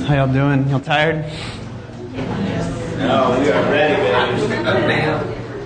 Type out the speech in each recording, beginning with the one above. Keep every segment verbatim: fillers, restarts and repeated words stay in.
How y'all doing? Y'all tired? No, we are ready, baby.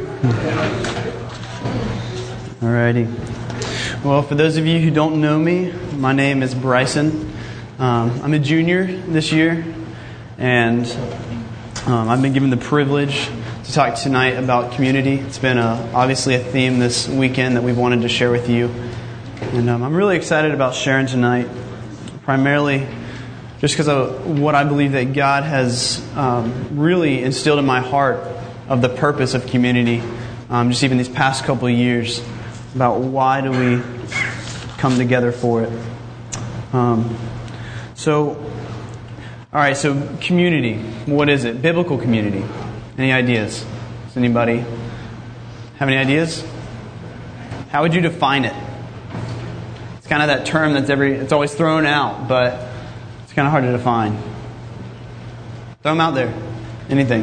Alrighty. Well, for those of you who don't know me, my name is Bryson. Um, I'm a junior this year, and um, I've been given the privilege to talk tonight about community. It's been a, obviously a theme this weekend that we've wanted to share with you. And um, I'm really excited about sharing tonight, primarily just because of what I believe that God has um, really instilled in my heart of the purpose of community, um, just even these past couple of years, about why do we come together for it. Um, so, all right, so community, what is it? Biblical community. Any ideas? Does anybody have any ideas? How would you define it? It's kind of that term that's every, it's always thrown out, but it's kind of hard to define. Throw them out there. Anything.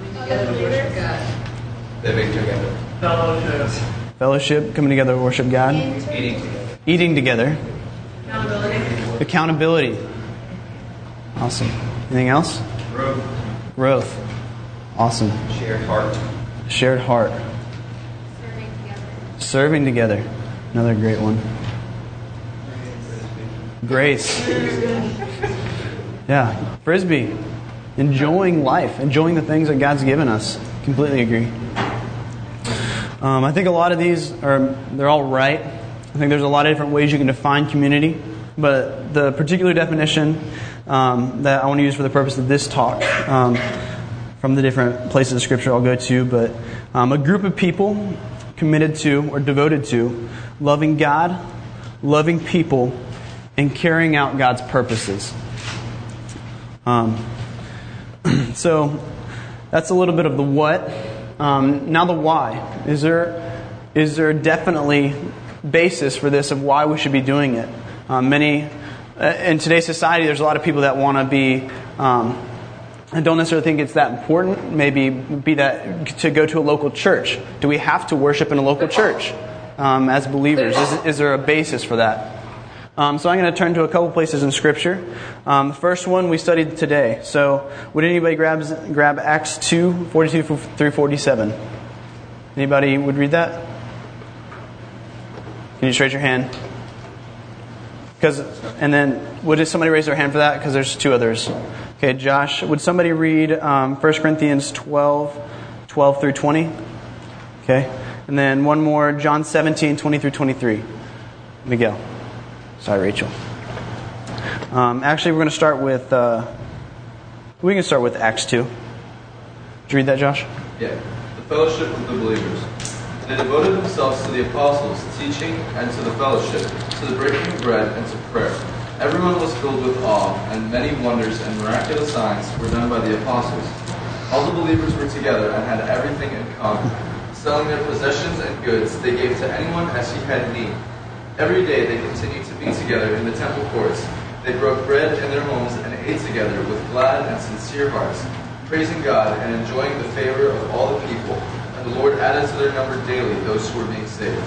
Living together. Fellowship. Fellowship, coming together to worship God. Eating together. Eating together. Accountability. Accountability. Awesome. Anything else? Growth. Growth. Awesome. Shared heart. Shared heart. Serving together. Serving together. Another great one. Grace. Yeah. Frisbee. Enjoying life. Enjoying the things that God's given us. Completely agree. Um, I think a lot of these are, they're all right. I think there's a lot of different ways you can define community. But the particular definition um, that I want to use for the purpose of this talk, um, from the different places of Scripture I'll go to, but um, a group of people committed to or devoted to loving God, loving people, and carrying out God's purposes. Um, so that's a little bit of the what. Um, now the why. Is there is there definitely basis for this of why we should be doing it? Um, many uh, in today's society, there's a lot of people that want to be. Um, I don't necessarily think it's that important. Maybe be that to go to a local church. Do we have to worship in a local church um, as believers? Is, is there a basis for that? Um, so I'm going to turn to a couple places in Scripture. Um, the first one we studied today. So would anybody grab grab Acts two, forty-two through forty-seven? Anybody would read that? Can you just raise your hand? Because and then would somebody raise their hand for that? Because there's two others. Okay, Josh, would somebody read um, First Corinthians twelve, twelve through twenty? Okay, and then one more, John seventeen, twenty through twenty-three. Miguel. Sorry, Rachel. Um, actually, we're going to start with, uh, we can start with Acts two. Did you read that, Josh? Yeah. The fellowship of the believers. They devoted themselves to the apostles' teaching and to the fellowship, to the breaking of bread and to prayer. Everyone was filled with awe, and many wonders and miraculous signs were done by the apostles. All the believers were together and had everything in common. Selling their possessions and goods, they gave to anyone as he had need. Every day they continued to be together in the temple courts. They broke bread in their homes and ate together with glad and sincere hearts, praising God and enjoying the favor of all the people. And the Lord added to their number daily those who were being saved.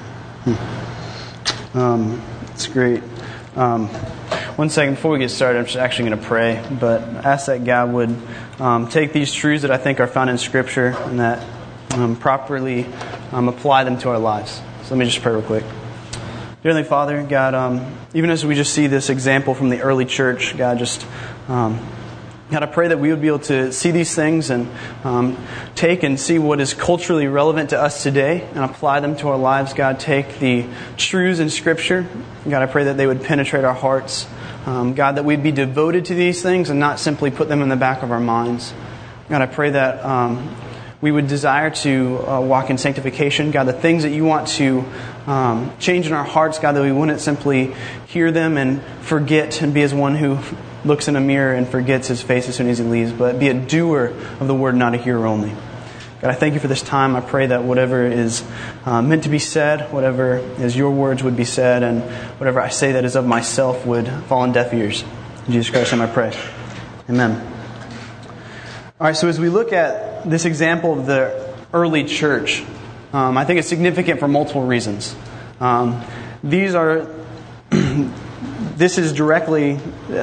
Hmm. Um, that's great. Um, one second before we get started, I'm just actually going to pray, but ask that God would um, take these truths that I think are found in Scripture and that um, properly um, apply them to our lives. So let me just pray real quick. Dear Heavenly Father, God, um, even as we just see this example from the early church, God, just, um, God, I pray that we would be able to see these things and um, take and see what is culturally relevant to us today and apply them to our lives. God, take the truths in Scripture. God, I pray that they would penetrate our hearts. Um, God, that we'd be devoted to these things and not simply put them in the back of our minds. God, I pray that um, we would desire to uh, walk in sanctification. God, the things that you want to um, change in our hearts, God, that we wouldn't simply hear them and forget and be as one who looks in a mirror and forgets his face as soon as he leaves, but be a doer of the word, not a hearer only. God, I thank you for this time. I pray that whatever is uh, meant to be said, whatever is your words would be said, and whatever I say that is of myself would fall on deaf ears. In Jesus Christ's name I pray. Amen. All right, so as we look at this example of the early church, um, I think it's significant for multiple reasons. Um, these are, this is directly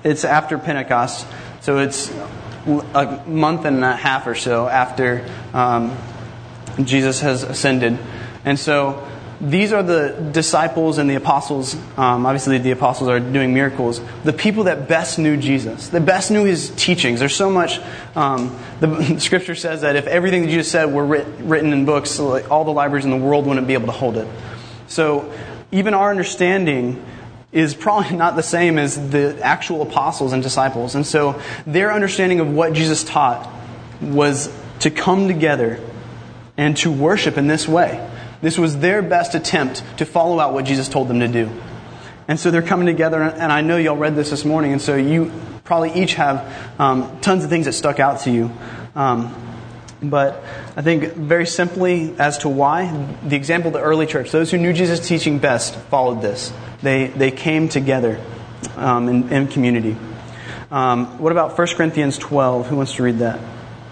it's after Pentecost, so it's a month and a half or so after um, Jesus has ascended. And so these are the disciples and the apostles. Um, obviously, the apostles are doing miracles. The people that best knew Jesus, that best knew His teachings. There's so much. Um, the Scripture says that if everything that Jesus said were writ, written in books, so like all the libraries in the world wouldn't be able to hold it. So even our understanding is probably not the same as the actual apostles and disciples. And so their understanding of what Jesus taught was to come together and to worship in this way. This was their best attempt to follow out what Jesus told them to do. And so they're coming together, and I know y'all read this this morning, and so you probably each have um, tons of things that stuck out to you. Um, but I think very simply as to why, the example of the early church, those who knew Jesus' teaching best followed this. They they came together um, in, in community. Um, what about First Corinthians twelve? Who wants to read that?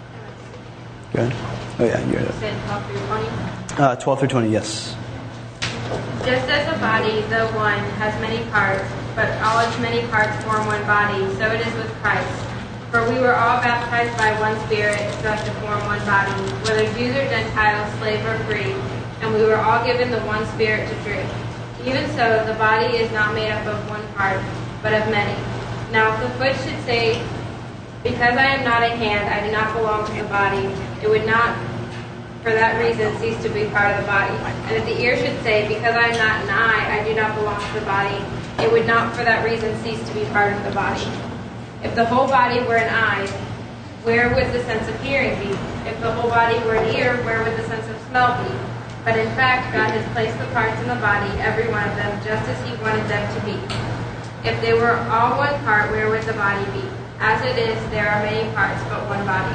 Good. Oh yeah, you read it. Said twelve through twenty. Uh, twelve through twenty, yes. Just as a body, though one, has many parts, but all its many parts form one body, so it is with Christ. For we were all baptized by one Spirit, so as to form one body, whether Jews or Gentiles, slave or free, and we were all given the one Spirit to drink. Even so, the body is not made up of one part, but of many. Now, if the foot should say, because I am not a hand, I do not belong to the body, it would not for that reason cease to be part of the body. And if the ear should say, because I am not an eye, I do not belong to the body, it would not for that reason cease to be part of the body. If the whole body were an eye, where would the sense of hearing be? If the whole body were an ear, where would the sense of smell be? But in fact, God has placed the parts in the body, every one of them, just as He wanted them to be. If they were all one part, where would the body be? As it is, there are many parts, but one body.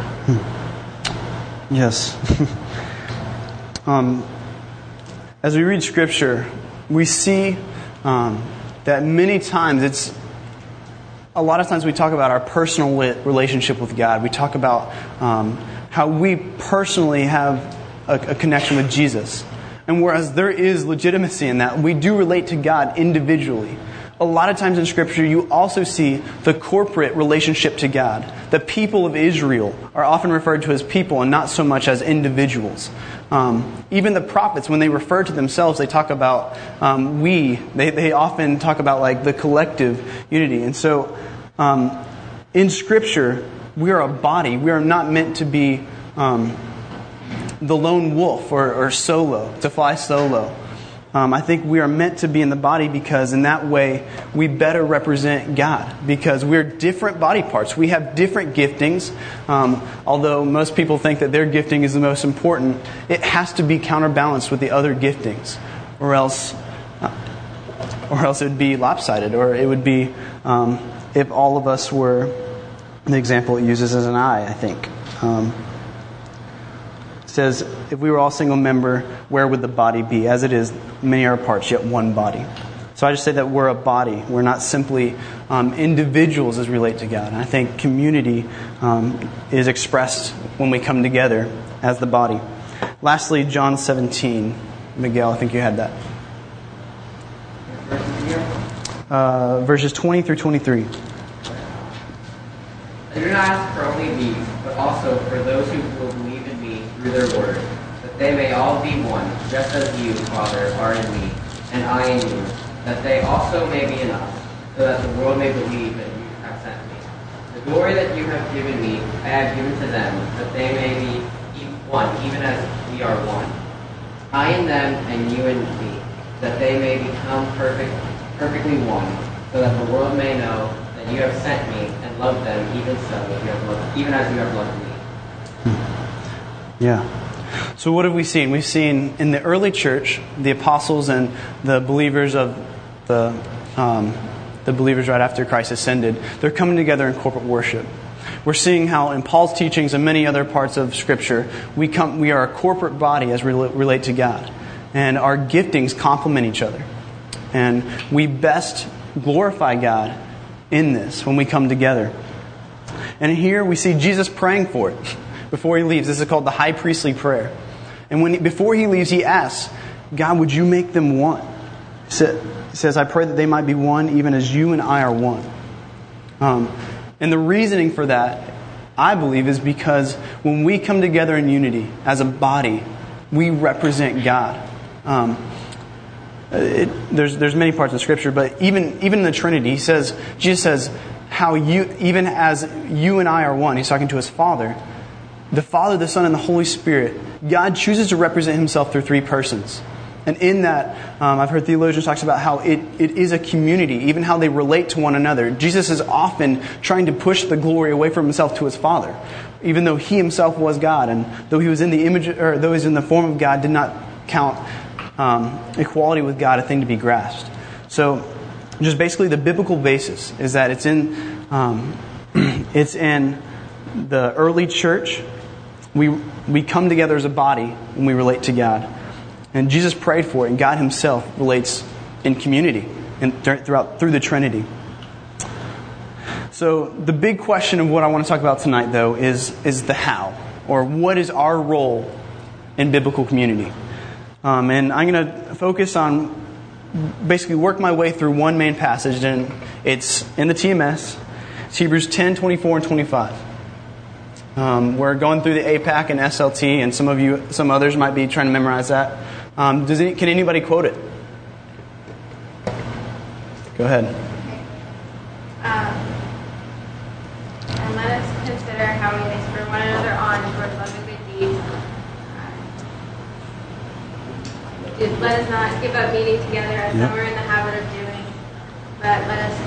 Hmm. Yes. um, as we read Scripture, we see um, that many times it's a lot of times we talk about our personal relationship with God. We talk about um, how we personally have a, a connection with Jesus. And whereas there is legitimacy in that, we do relate to God individually. A lot of times in Scripture, you also see the corporate relationship to God. The people of Israel are often referred to as people and not so much as individuals. Um, even the prophets, when they refer to themselves, they talk about um, we. They, they often talk about like the collective unity. And so um, in Scripture, we are a body. We are not meant to be um, the lone wolf or, or solo, to fly solo. Um, I think we are meant to be in the body because in that way we better represent God, because we're different body parts. We have different giftings. Um, although most people think that their gifting is the most important, it has to be counterbalanced with the other giftings, or else, uh, or else it would be lopsided, or it would be um, if all of us were the example it uses as an eye. I think. Um, says, if we were all single member, where would the body be? As it is, many are parts, yet one body. So I just say that we're a body. We're not simply um, individuals as relate to God. And I think community um, is expressed when we come together as the body. Lastly, John seventeen. Miguel, I think you had that. Uh, verses twenty through twenty-three. I do not ask for only these, but also for those who will believe in me through their word, that they may all be one, just as you, Father, are in me, and I in you, that they also may be in us, so that the world may believe that you have sent me. The glory that you have given me, I have given to them, that they may be one, even as we are one. I in them, and you in me, that they may become perfect, perfectly one, so that the world may know that you have sent me and loved them, even so, you have loved, even as you have loved me. Yeah. So what have we seen? We've seen in the early church, the apostles and the believers of the um, the believers right after Christ ascended, they're coming together in corporate worship. We're seeing how in Paul's teachings and many other parts of Scripture, we come we are a corporate body as we relate to God. And our giftings complement each other. And we best glorify God in this when we come together. And here we see Jesus praying for it before he leaves. This is called the high priestly prayer. And when he, before he leaves, he asks, God, would you make them one? He says, I pray that they might be one even as you and I are one. Um, and the reasoning for that, I believe, is because when we come together in unity as a body, we represent God. Um, it, there's there's many parts in Scripture, but even even in the Trinity, he says Jesus says how you even as you and I are one. He's talking to his Father, the Father, the Son, and the Holy Spirit. God chooses to represent Himself through three persons. And in that, um, I've heard theologians talk about how it, it is a community, even how they relate to one another. Jesus is often trying to push the glory away from Himself to His Father, even though He Himself was God, and though He was in the image, or though He was in the form of God, did not count um, equality with God a thing to be grasped. So, just basically the biblical basis is that it's in um, it's in the early church. We we come together as a body when we relate to God. And Jesus prayed for it, and God Himself relates in community and throughout through the Trinity. So the big question of what I want to talk about tonight, though, is is the how, or what is our role in biblical community. Um, and I'm going to focus on basically work my way through one main passage, and it's in the T M S. It's Hebrews ten, twenty-four, and twenty-five. Um, we're going through the A PAC and S L T, and some of you, some others might be trying to memorize that. Um, does any, can anybody quote it? Go ahead. Um, and let us consider how we may spur one another on towards love and good deeds. Uh, let us not give up meeting together as Yep. some are in the habit of doing, but let us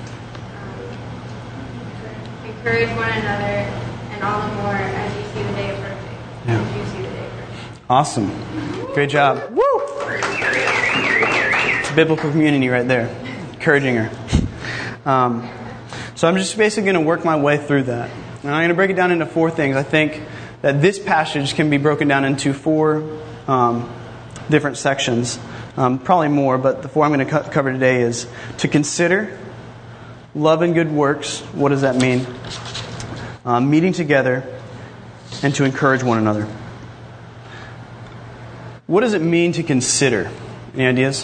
um, encourage one another, and all the more as you see the day approaching. Yeah. As you see the day approaching. Awesome. Great job. Woo! It's biblical community right there. Encouraging her. Um, so I'm just basically going to work my way through that. And I'm going to break it down into four things. I think that this passage can be broken down into four um, different sections. Um, probably more, but the four I'm going to co- cover today is to consider, love and good works. What does that mean? Um, meeting together, and to encourage one another. What does it mean to consider? Any ideas?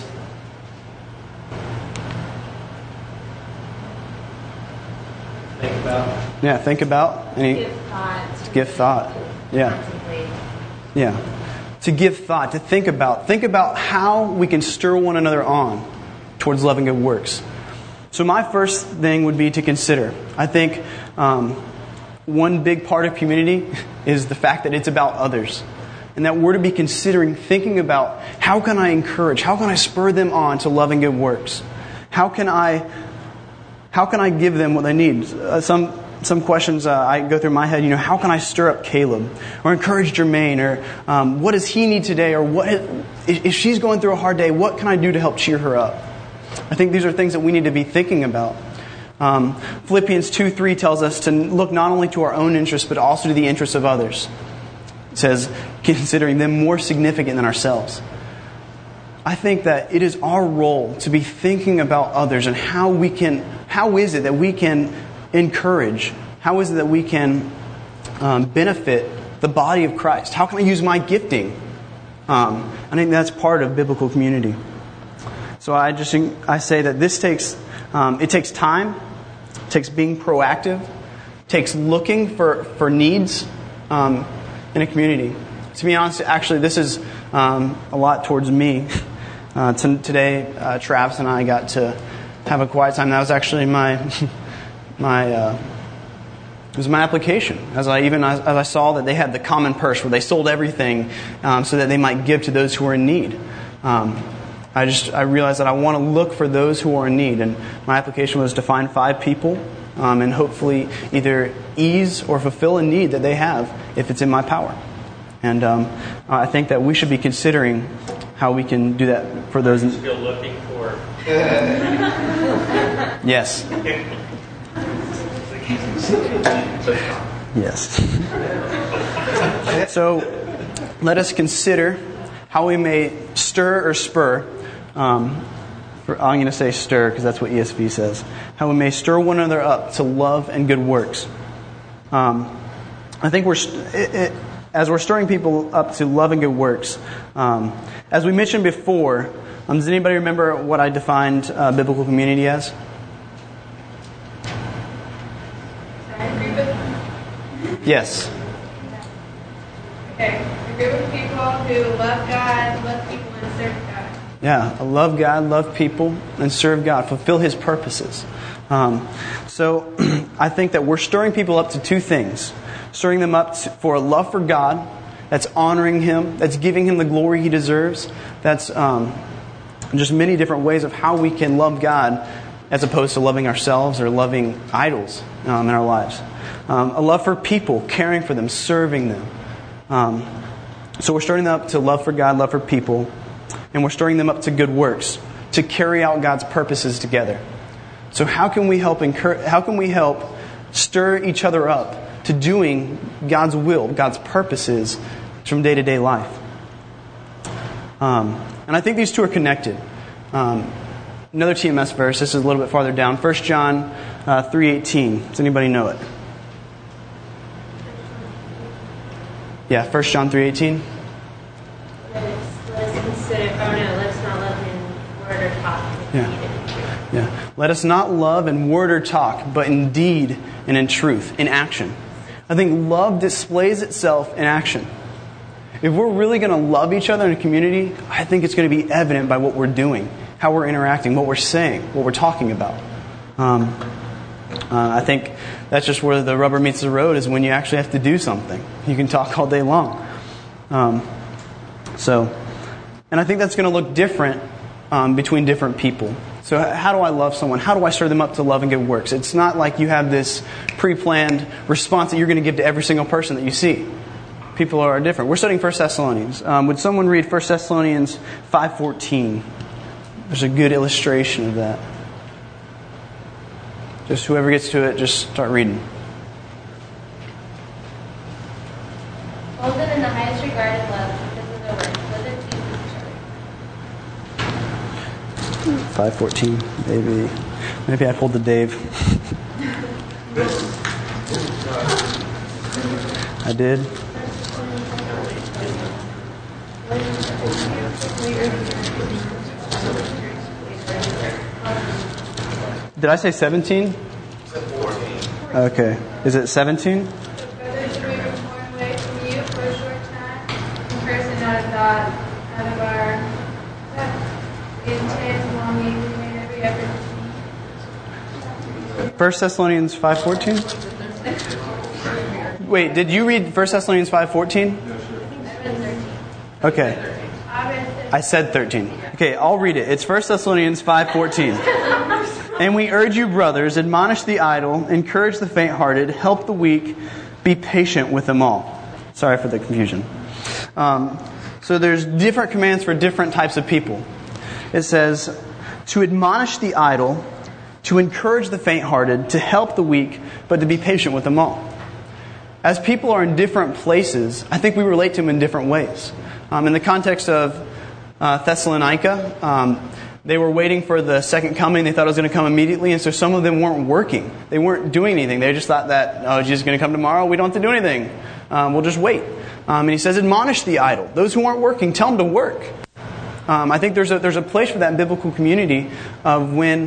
Think about. Yeah, think about. Any? Give thought. Give thought. Yeah. Contemplate. Yeah. To give thought, to think about. Think about how we can stir one another on towards love and good works. So my first thing would be to consider. I think um, one big part of community is the fact that it's about others. And that we're to be considering, thinking about how can I encourage, how can I spur them on to love and good works? How can I, how can I give them what they need? Uh, some some questions uh, I go through my head. You know, how can I stir up Caleb, or encourage Jermaine, or um, what does he need today, or what if she's going through a hard day? What can I do to help cheer her up? I think these are things that we need to be thinking about. Um, Philippians two three tells us to look not only to our own interests, but also to the interests of others. It says, considering them more significant than ourselves. I think that it is our role to be thinking about others and how we can, how is it that we can encourage? How is it that we can um, benefit the body of Christ? How can I use my gifting? Um, I think that's part of biblical community. So I just I say that this takes um, it takes time, it takes being proactive, it takes looking for for needs um, in a community. To be honest, actually, this is um, a lot towards me. Uh, t- today, uh, Travis and I got to have a quiet time. That was actually my my uh, it was my application. As I even as, as I saw that they had the common purse where they sold everything um, so that they might give to those who are in need. Um, I just I realized that I want to look for those who are in need, and my application was to find five people um, and hopefully either ease or fulfill a need that they have if it's in my power. And um, I think that we should be considering how we can do that for those. Are you still looking for? Yes. Yes. So let us consider how we may stir or spur. Um, for, I'm going to say stir because that's what E S V says. How we may stir one another up to love and good works. Um, I think we're it, it, as we're stirring people up to love and good works. Um, as we mentioned before, um, does anybody remember what I defined uh, biblical community as? agree with? Yes. Okay. Agree with people who love God, love people, and serve God. Yeah, love God, love people, and serve God. Fulfill His purposes. Um, so I think that we're stirring people up to two things. Stirring them up to, for a love for God, that's honoring Him, that's giving Him the glory He deserves. That's um, just many different ways of how we can love God as opposed to loving ourselves or loving idols um, in our lives. Um, a love for people, caring for them, serving them. Um, so we're stirring them up to love for God, love for people, and we're stirring them up to good works, to carry out God's purposes together. So how can we help encourage, how can we help stir each other up to doing God's will, God's purposes from day-to-day life? Um, and I think these two are connected. Um, another T M S verse, this is a little bit farther down, First John uh, three eighteen. Does anybody know it? Yeah, First John three eighteen. Let us, let us consider, oh no, let us not love in word or talk. Yeah. Yeah. Let us not love in word or talk, but in deed and in truth, in action. I think love displays itself in action. If we're really going to love each other in a community, I think it's going to be evident by what we're doing, how we're interacting, what we're saying, what we're talking about. Um, uh, I think that's just where the rubber meets the road, is when you actually have to do something. You can talk all day long. Um, so, and I think that's going to look different um, between different people. So how do I love someone? How do I stir them up to love and good works? It's not like you have this pre-planned response that you're going to give to every single person that you see. People are different. We're studying First Thessalonians. Um, would someone read First Thessalonians five fourteen? There's a good illustration of that. Just whoever gets to it, just start reading. Hold them in the highest regard and love because of their works, whether it pleases each other. five fourteen, maybe. Maybe I pulled the Dave. I did. Did I say seventeen? Okay. Is it seventeen? Brothers, we were torn away from you for a short time, in person, out of God, out of our intense longing, we made every effort to First Thessalonians five fourteen? Wait, did you read First Thessalonians five fourteen? Okay. I said thirteen. Okay, I'll read it. It's First Thessalonians five fourteen. And we urge you, brothers, admonish the idle, encourage the faint-hearted, help the weak, be patient with them all. Sorry for the confusion. Um, so there's different commands for different types of people. It says to admonish the idle, to encourage the faint-hearted, to help the weak, but to be patient with them all. As people are in different places, I think we relate to them in different ways. Um, in the context of uh, Thessalonica, um, they were waiting for the second coming. They thought it was going to come immediately, and so some of them weren't working. They weren't doing anything. They just thought that, oh, Jesus is going to come tomorrow. We don't have to do anything. Um, we'll just wait. Um, and he says, admonish the idle. Those who aren't working, tell them to work. Um, I think there's a, there's a place for that in biblical community of when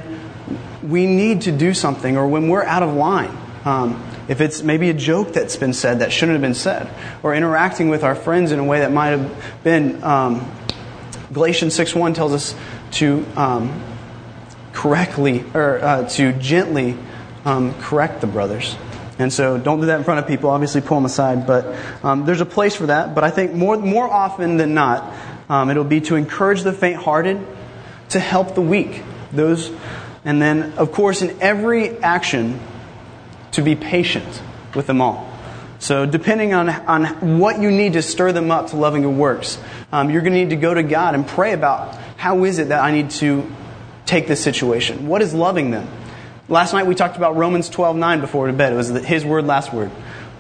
we need to do something or when we're out of line. Um, if it's maybe a joke that's been said that shouldn't have been said, or interacting with our friends in a way that might have been... Um, Galatians six one tells us to um, correctly, or uh, to gently um, correct the brothers. And so don't do that in front of people. Obviously pull them aside. But um, there's a place for that. But I think more more often than not, um, it'll be to encourage the faint-hearted, to help the weak. Those, and then, of course, in every action, to be patient with them all. So depending on on what you need to stir them up to loving good works, um, you're going to need to go to God and pray about how is it that I need to take this situation? What is loving them? Last night we talked about Romans twelve nine before to bed. It was his word, last word.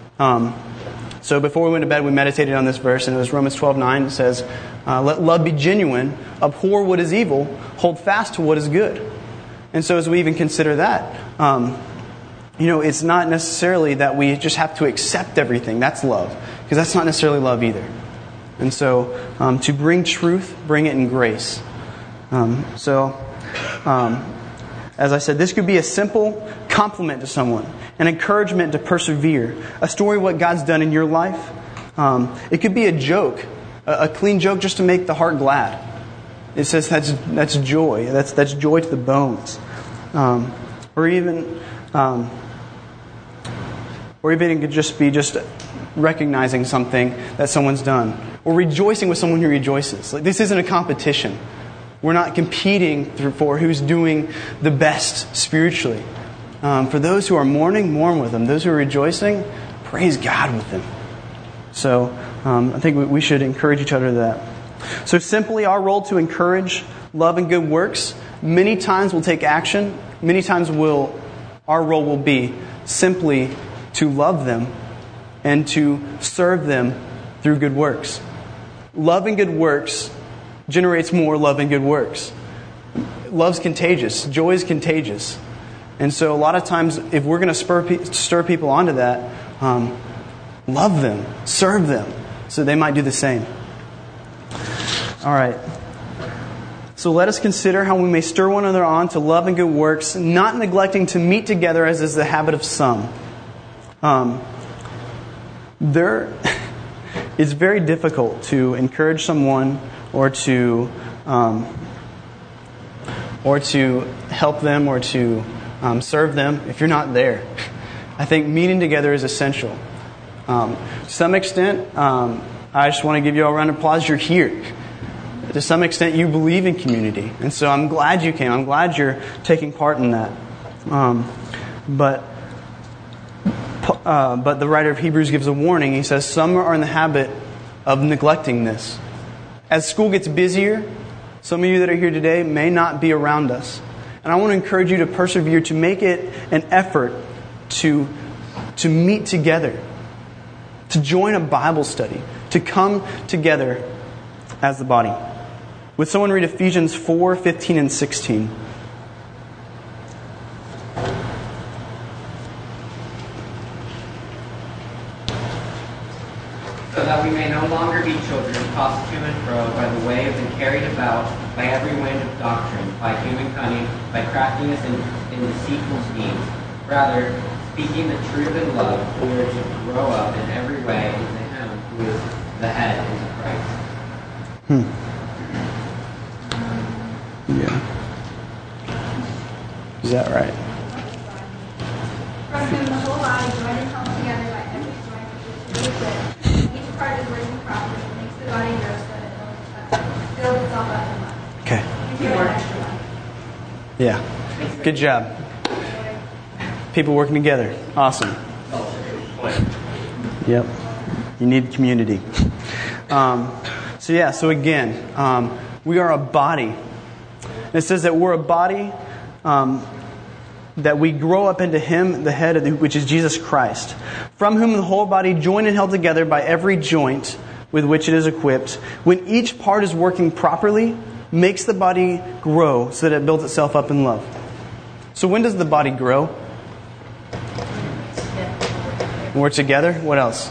Um, so before we went to bed, we meditated on this verse, and it was Romans twelve nine. It says, uh, let love be genuine, abhor what is evil, hold fast to what is good. And so as we even consider that... Um, You know, it's not necessarily that we just have to accept everything. That's love. Because that's not necessarily love either. And so, um, to bring truth, bring it in grace. Um, so, um, as I said, this could be a simple compliment to someone, an encouragement to persevere, a story of what God's done in your life. Um, it could be a joke, a, a clean joke just to make the heart glad. It says that's that's joy. That's that's joy to the bones, um, or even, um, or even it could just be just recognizing something that someone's done, or rejoicing with someone who rejoices. Like, this isn't a competition. We're not competing for who's doing the best spiritually. Um, for those who are mourning, mourn with them. Those who are rejoicing, praise God with them. So um, I think we should encourage each other to that. So simply our role to encourage love and good works, many times we'll take action. Many times we'll, our role will be simply to love them and to serve them through good works. Love and good works generates more love and good works. Love's contagious. Joy is contagious. And so a lot of times, if we're going to spur pe- stir people onto that, um, love them, serve them, so they might do the same. All right. So let us consider how we may stir one another on to love and good works, not neglecting to meet together as is the habit of some. Um, there, it's very difficult to encourage someone or to um, or to help them or to um, serve them if you're not there. I think meeting together is essential. Um, to some extent, um, I just want to give you all a round of applause. You're here. To some extent, you believe in community. And so I'm glad you came. I'm glad you're taking part in that. Um, but uh, but the writer of Hebrews gives a warning. He says, some are in the habit of neglecting this. As school gets busier, some of you that are here today may not be around us. And I want to encourage you to persevere, to make it an effort to, to meet together, to join a Bible study, to come together as the body. Would someone read Ephesians four, fifteen, and sixteen? So that we may no longer be children tossed to and fro by the waves and carried about by every wind of doctrine, by human cunning, by craftiness and, and deceitful schemes. Rather, speaking the truth in love, we are to grow up in every way into Him who is the head, into Christ. Hmm. Yeah. Is that right? From whom the whole body, joined and held together by every joint which is with, each part is working properly, makes the body grow so that it builds itself up in love. Okay. You hear that? Yeah. Good job. People working together. Awesome. Yep. You need community. Um, so yeah, so again, um, we are a body. And it says that we're a body, um, that we grow up into Him, the head, of the, which is Jesus Christ, from whom the whole body, joined and held together by every joint with which it is equipped, when each part is working properly, makes the body grow so that it builds itself up in love. So when does the body grow? When we're together? What else?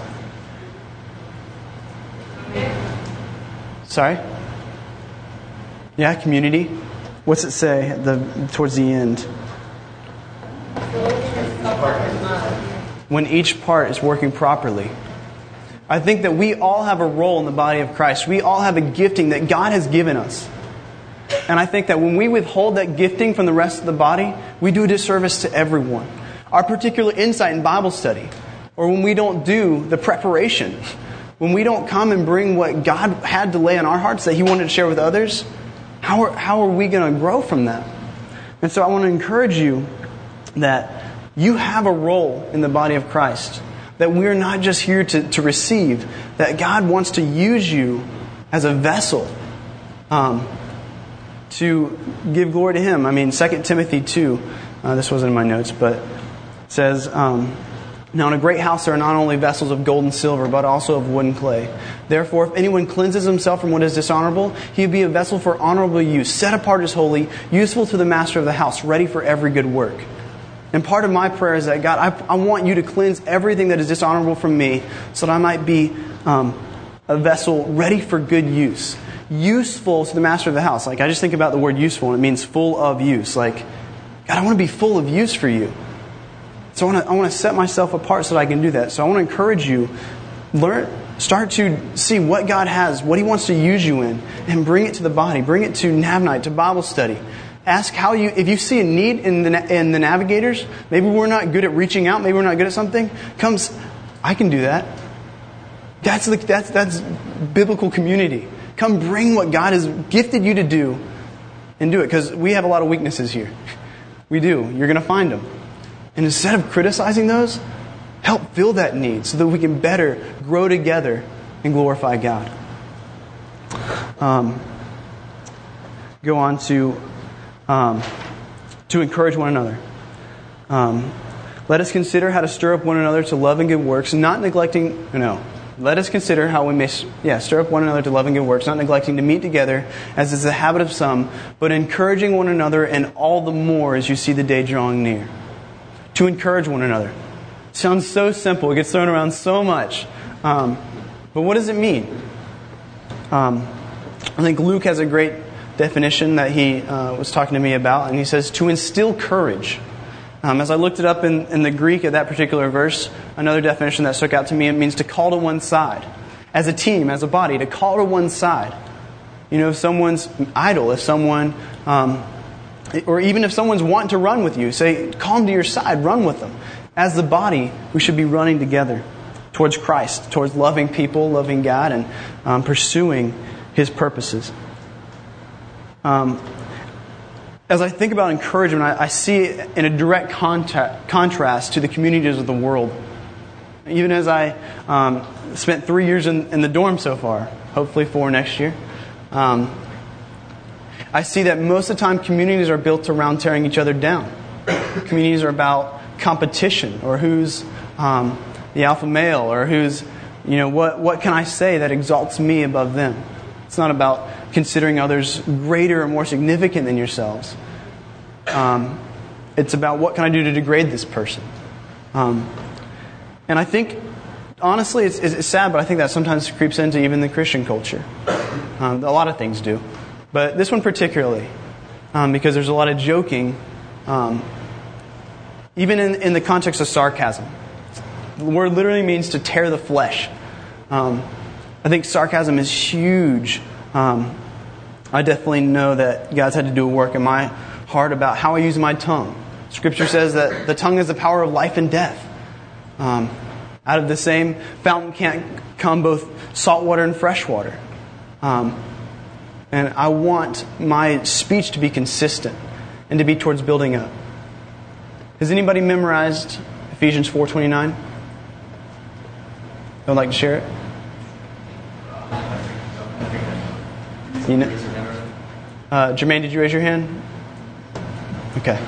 Sorry? Yeah, community. What's it say at the towards the end? When each part is working properly. I think that we all have a role in the body of Christ. We all have a gifting that God has given us. And I think that when we withhold that gifting from the rest of the body, we do a disservice to everyone. Our particular insight in Bible study, or when we don't do the preparation, when we don't come and bring what God had to lay on our hearts that He wanted to share with others, how are, how are we going to grow from that? And so I want to encourage you that you have a role in the body of Christ. That we're not just here to, to receive. That God wants to use you as a vessel um, to give glory to Him. I mean, Second Timothy two, uh, this wasn't in my notes, but it says, um, now in a great house there are not only vessels of gold and silver, but also of wood and clay. Therefore, if anyone cleanses himself from what is dishonorable, he will be a vessel for honorable use, set apart as holy, useful to the master of the house, ready for every good work. And part of my prayer is that, God, I, I want you to cleanse everything that is dishonorable from me so that I might be um, a vessel ready for good use. Useful to the master of the house. Like, I just think about the word useful and it means full of use. Like, God, I want to be full of use for you. So I want to I want to set myself apart so that I can do that. So I want to encourage you, learn, start to see what God has, what He wants to use you in, and bring it to the body. Bring it to Nav Night, to Bible study. Ask how you, if you see a need in the in the navigators, maybe we're not good at reaching out, maybe we're not good at something. Comes, I can do that. That's the, that's that's biblical community. Come bring what God has gifted you to do, and do it, because we have a lot of weaknesses here. We do. You're going to find them. And instead of criticizing those, help fill that need so that we can better grow together and glorify God. Um, go on to um, to encourage one another. Um, let us consider how to stir up one another to love and good works, not neglecting. No. Let us consider how we may yeah, stir up one another to love and good works, not neglecting to meet together, as is the habit of some, but encouraging one another, and all the more as you see the day drawing near. To encourage one another. Sounds so simple. It gets thrown around so much. Um, but what does it mean? Um, I think Luke has a great definition that he uh, was talking to me about, and he says, to instill courage. Um, as I looked it up in, in the Greek of that particular verse, another definition that stuck out to me, it means to call to one side. As a team, as a body, to call to one side. You know, if someone's idle, if someone, um, or even if someone's wanting to run with you, say, call them to your side, run with them. As the body, we should be running together towards Christ, towards loving people, loving God, and um, pursuing His purposes. Um, As I think about encouragement, I, I see it in a direct contact, contrast to the communities of the world. Even as I um, spent three years in, in the dorm so far, hopefully four next year, um, I see that most of the time communities are built around tearing each other down. Communities are about competition, or who's um, the alpha male, or who's, you know, what, what can I say that exalts me above them? It's not about considering others greater or more significant than yourselves. Um, it's about what can I do to degrade this person. Um, and I think, honestly, it's, it's sad, but I think that sometimes creeps into even the Christian culture. Um, a lot of things do. But this one particularly, um, because there's a lot of joking, um, even in, in the context of sarcasm. The word literally means to tear the flesh. Um, I think sarcasm is huge. Um, I definitely know that God's had to do a work in my heart about how I use my tongue. Scripture says that the tongue is the power of life and death. Um, out of the same fountain can't come both salt water and fresh water. Um, and I want my speech to be consistent and to be towards building up. Has anybody memorized Ephesians four twenty-nine? Would like to share it? You know, uh, Jermaine, did you raise your hand? Okay.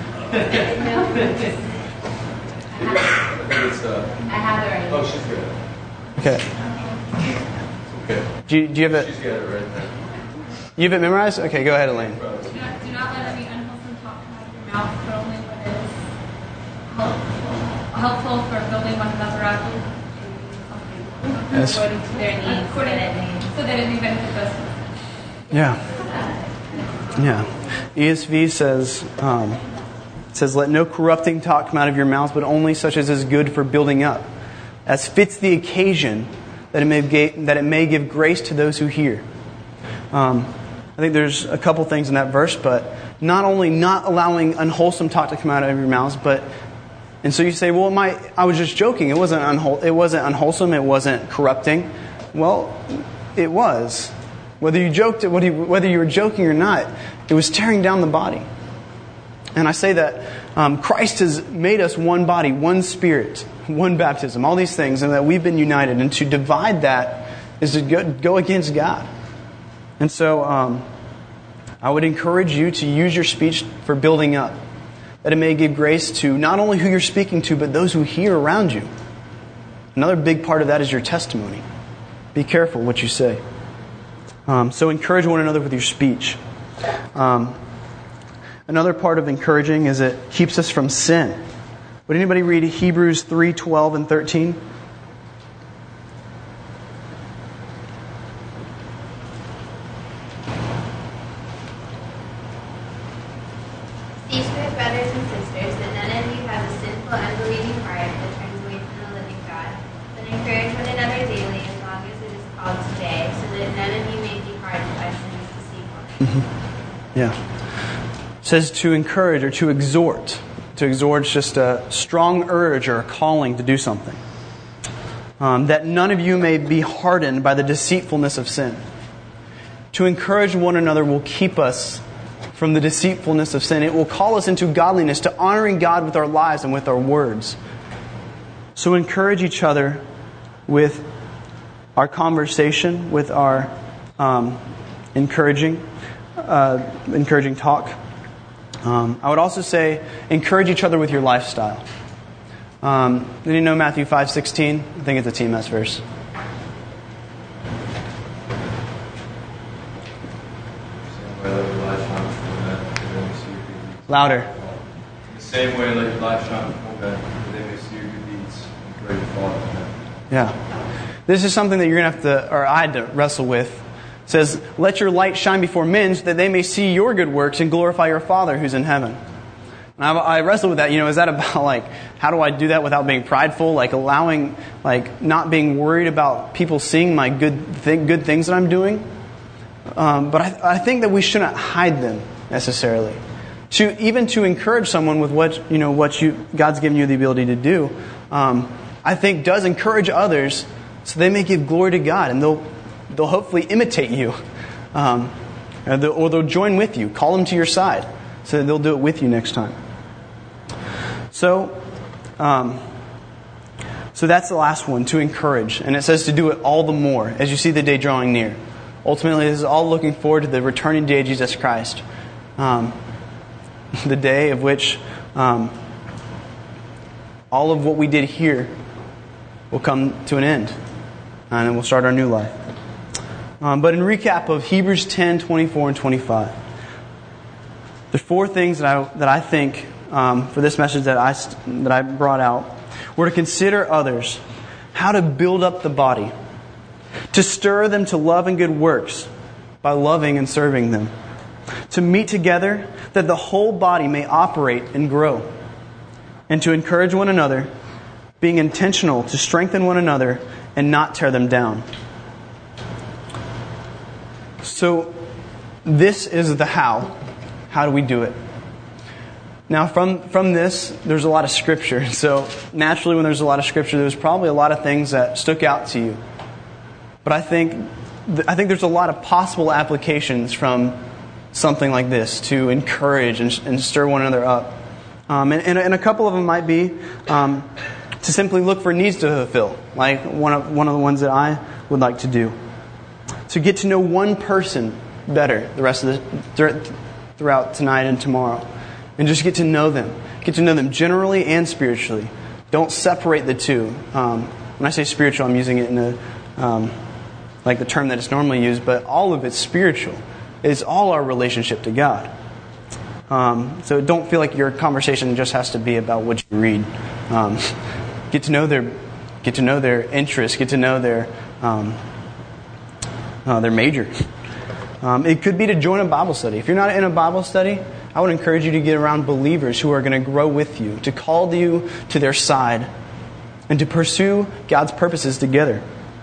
It's, uh, I have it right. oh, she's good. Okay. Okay. Do you, do you have She's it? got it right there. You have it memorized? Okay, go ahead, Elaine. Do not, do not let every unwholesome talk come out of your mouth, but only what is helpful, helpful for building one another up. Yes. According to their needs, so that it, so that it may benefit those. Yeah. Yeah. E S V says, um, it says, let no corrupting talk come out of your mouth, but only such as is good for building up, as fits the occasion, that it may, ga- that it may give grace to those who hear. Um, I think there's a couple things in that verse, but not only not allowing unwholesome talk to come out of your mouths, but and so you say, well, my I was just joking. It wasn't unwhole, it wasn't unwholesome. It wasn't corrupting. Well, it was. Whether you joked, whether you, whether you were joking or not, it was tearing down the body. And I say that um, Christ has made us one body, one spirit, one baptism, all these things, and that we've been united. And to divide that is to go, go against God. And so um, I would encourage you to use your speech for building up, that it may give grace to not only who you're speaking to, but those who hear around you. Another big part of that is your testimony. Be careful what you say. Um, so encourage one another with your speech. Um, another part of encouraging is it keeps us from sin. Would anybody read Hebrews three twelve and thirteen? See to it, brothers and sisters, that none of you have a sinful, unbelieving Yeah. It says to encourage or to exhort. To exhort is just a strong urge or a calling to do something. Um, that none of you may be hardened by the deceitfulness of sin. To encourage one another will keep us from the deceitfulness of sin. It will call us into godliness, to honoring God with our lives and with our words. So encourage each other with our conversation, with our um, encouraging, uh, encouraging talk. Um, I would also say encourage each other with your lifestyle. Um, did you know Matthew five sixteen? I think it's a T M S verse. Louder. The same way let your light shine before men, that they may see your good deeds and pray your Father in heaven. Yeah. This is something that you're going to have to, or I had to wrestle with. It says, let your light shine before men so that they may see your good works and glorify your Father who's in heaven. And I, I wrestled with that. You know, is that about like, how do I do that without being prideful? Like allowing, like not being worried about people seeing my good th- good things that I'm doing? Um, but I, I think that we shouldn't hide them necessarily. To even to encourage someone with what you know what you God's given you the ability to do, um, I think does encourage others so they may give glory to God and they'll they'll hopefully imitate you, um, or, they'll, or they'll join with you. Call them to your side so that they'll do it with you next time. So, um, so that's the last one, to encourage, and it says to do it all the more as you see the day drawing near. Ultimately, this is all looking forward to the returning day of Jesus Christ. Um, the day of which um, all of what we did here will come to an end. And then we'll start our new life. Um, but in recap of Hebrews ten, twenty-four, and twenty-five, the four things that I, that I think um, for this message that I, that I brought out were to consider others, how to build up the body, to stir them to love and good works by loving and serving them, to meet together that the whole body may operate and grow, and to encourage one another, being intentional to strengthen one another and not tear them down. So this is the how. How do we do it? Now from, from this, there's a lot of scripture. So naturally when there's a lot of scripture, there's probably a lot of things that stuck out to you. But I think I think there's a lot of possible applications from something like this to encourage and, and stir one another up. Um, and, and, and a couple of them might be um, to simply look for needs to fulfill, like one of, one of the ones that I would like to do. To get to know one person better the rest of the throughout tonight and tomorrow. And just get to know them. Get to know them generally and spiritually. Don't separate the two. Um, when I say spiritual, I'm using it in a um, like the term that is normally used, but all of it's spiritual. It's all our relationship to God. Um, so don't feel like your conversation just has to be about what you read. Um, get to know their, get to know their interests. Get to know their, um, uh, their major. Um, it could be to join a Bible study. If you're not in a Bible study, I would encourage you to get around believers who are going to grow with you, to call you to their side, and to pursue God's purposes together.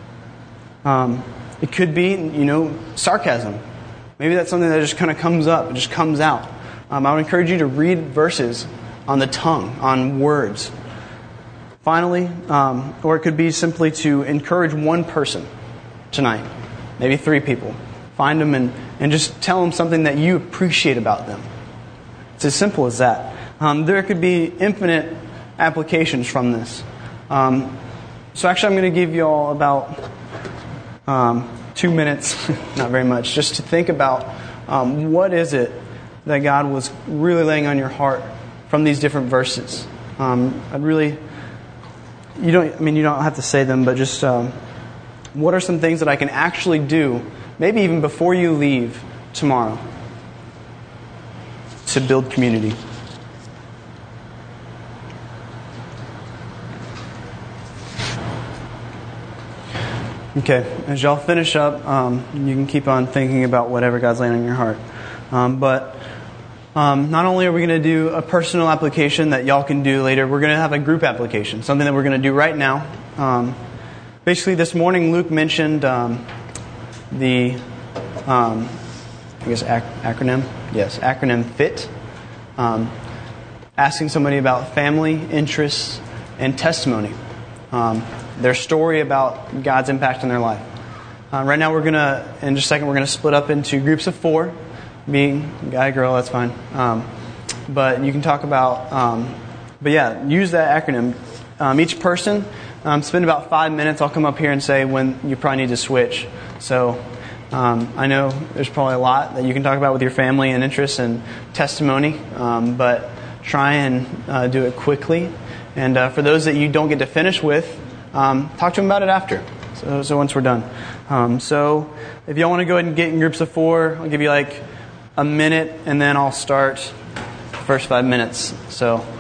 Um, it could be, you know, sarcasm. Maybe that's something that just kind of comes up, it just comes out. Um, I would encourage you to read verses on the tongue, on words. Finally, um, or it could be simply to encourage one person tonight, maybe three people. Find them and, and just tell them something that you appreciate about them. It's as simple as that. Um, there could be infinite applications from this. Um, so actually I'm going to give you all about um, two minutes, not very much, just to think about um, what is it that God was really laying on your heart from these different verses. Um, I'd really, you don't, I mean, you don't have to say them, but just um, what are some things that I can actually do, maybe even before you leave tomorrow, to build community. Okay, as y'all finish up, um, you can keep on thinking about whatever God's laying on your heart. Um, but um, not only are we going to do a personal application that y'all can do later, we're going to have a group application, something that we're going to do right now. Um, basically, this morning Luke mentioned um, the um, I guess ac- acronym, yes, acronym FIT. Um, asking somebody about family, interests, and testimony. Um, their story about God's impact in their life. Uh, right now we're going to, in just a second, we're going to split up into groups of four. Being guy, girl, that's fine. Um, but you can talk about, um, but yeah, use that acronym. Um, each person, um, spend about five minutes. I'll come up here and say when you probably need to switch. So um, I know there's probably a lot that you can talk about with your family and interests and testimony, um, but try and uh, do it quickly. And uh, for those that you don't get to finish with, um, talk to them about it after. So, so once we're done. Um, so if y'all want to go ahead and get in groups of four, I'll give you like a minute, and then I'll start the first five minutes. So.